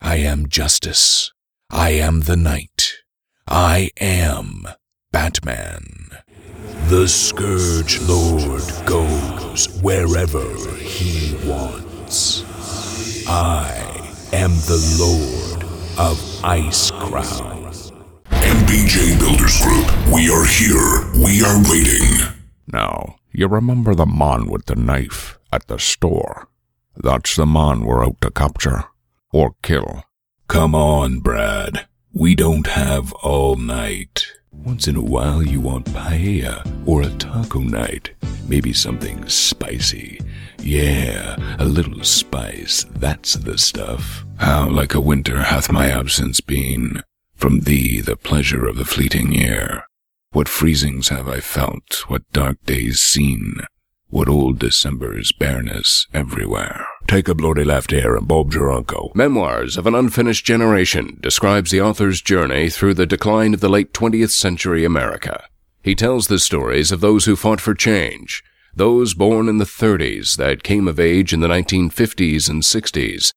I am justice. I am the night. I am Batman. The Scourge Lord goes wherever he wants. I am the Lord of Icecrown. MBJ Builders Group, we are here. We are waiting. Now, you remember the man with the knife at the store? That's the man we're out to capture. Or kill. Come on, Brad. We don't have all night. Once in a while you want paella or a taco night. Maybe something spicy. Yeah, a little spice, that's the stuff. How like a winter hath my absence been. From thee the pleasure of the fleeting year. What freezings have I felt, what dark days seen. What old December's bareness everywhere. Take a bloody left here and Bob your uncle. Memoirs of an Unfinished Generation describes the author's journey through the decline of the late 20th century America. He tells the stories of those who fought for change, those born in the 30s that came of age in the 1950s and 60s,